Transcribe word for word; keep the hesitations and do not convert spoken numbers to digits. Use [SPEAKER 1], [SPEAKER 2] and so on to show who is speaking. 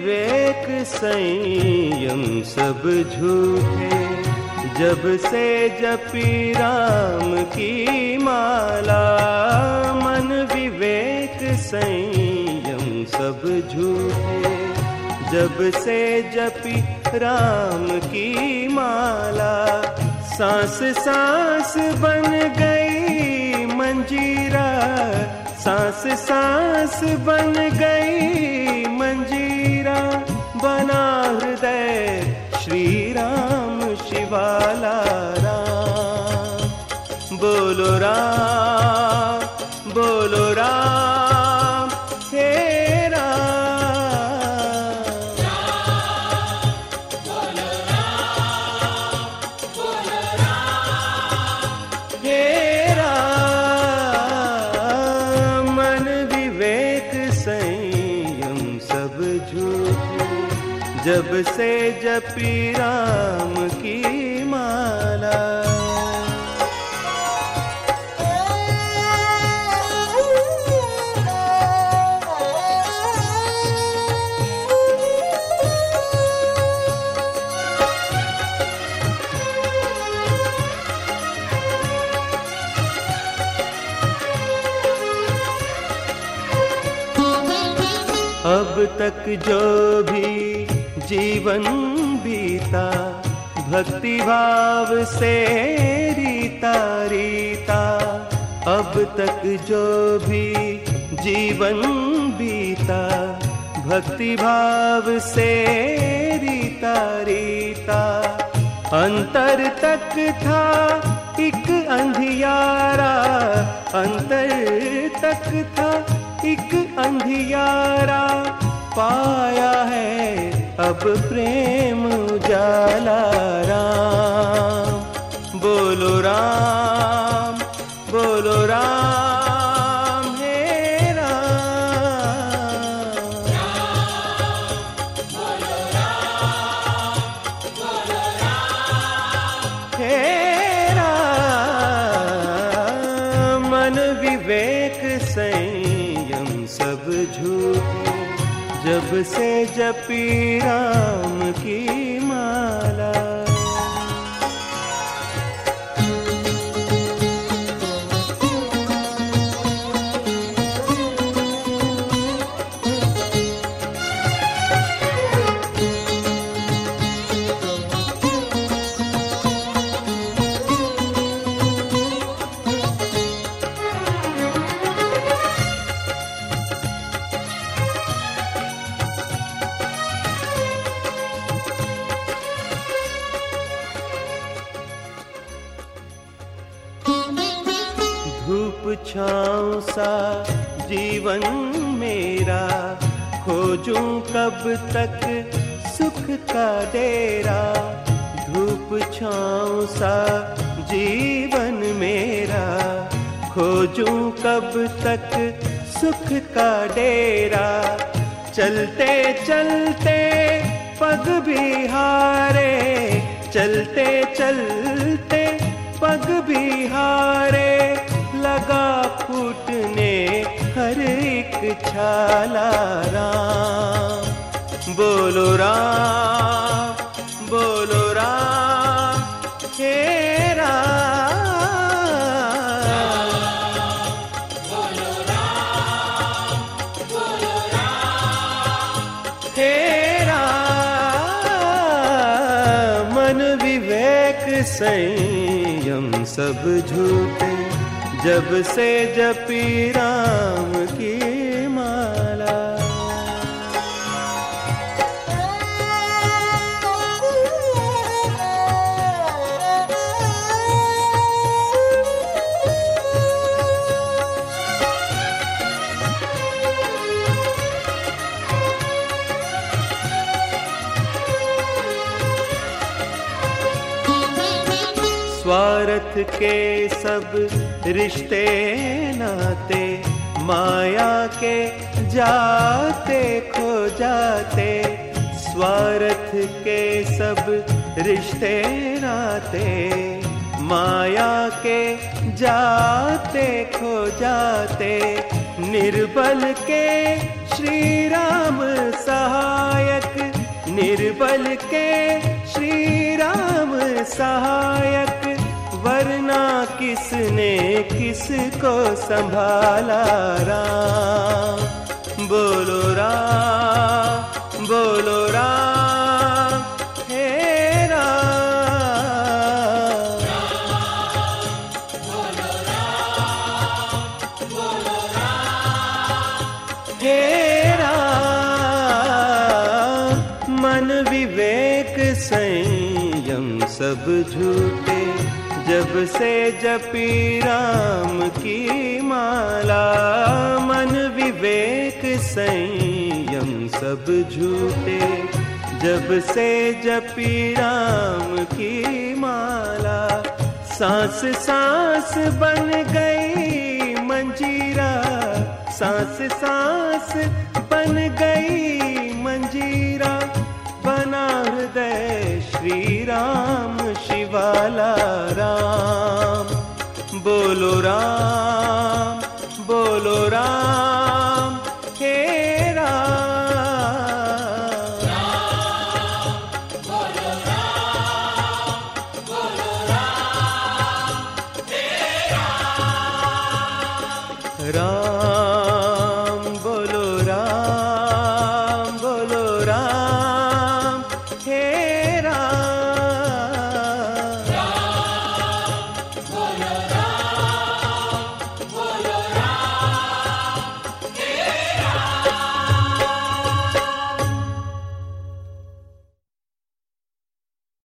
[SPEAKER 1] विवेक संयम सब झूठे, जब से जपी राम की माला। मन विवेक संयम सब झूठे, जब से जपी राम की माला। सांस सांस बन गई मंजीरा, सांस सांस बन गई मंजीरा। बना हृदय श्री राम शिवाला राम। बोलो राम बोलो राम हे जब से जपी राम की माला। अब तक जो भी जीवन बीता, भक्ति भाव से रीता रीता। अब तक जो भी जीवन बीता, भक्ति भाव से रीता रीता। अंतर तक था एक अंधियारा, अंतर तक था एक अंधियारा। पाया है अब प्रेम उजाला राम। बोलो राम बोलो राम हे राम। बोलो राम बोलो राम हे राम। मन विवेक संयम सब झूठे, जब से जपी राम की माला। धूप छाँव सा जीवन मेरा, खोजूं कब तक सुख का डेरा। धूप छाँव सा जीवन मेरा, खोजूं कब तक सुख का डेरा। चलते चलते पग भी हारे, चलते चलते पग भी हारे। लगा फूटने हर एक छाला राम। बोलो राम बोलो राम हे राम। बोलो राम बोलो राम हे राम। मन विवेक संयम सब झूठे, जब से जपी राम की माला। स्वार्थ के सब रिश्ते नाते, माया के जाते खो जाते। स्वार्थ के सब रिश्ते नाते, माया के जाते खो जाते। निर्बल के श्री राम सहायक, निर्बल के श्री राम सहायक, वरना किसने किसको संभाला। राम बोलो राम, बोलो राम, हे राम।
[SPEAKER 2] बोलो राम, बोलो राम,
[SPEAKER 1] हे राम। मन विवेक संयम सब झूठे, जब से जपी राम की माला। मन विवेक संयम सब झूठे, जब से जपी राम की माला। सांस सांस बन गई मंजीरा, सांस सांस बन गई मंजीरा, बना हृदय श्री राम शिवाला। राम बोलो राम, बोलो राम, हे राम।
[SPEAKER 2] बोलो राम, बोलो राम, हे राम।
[SPEAKER 1] राम बोलो राम, बोलो राम।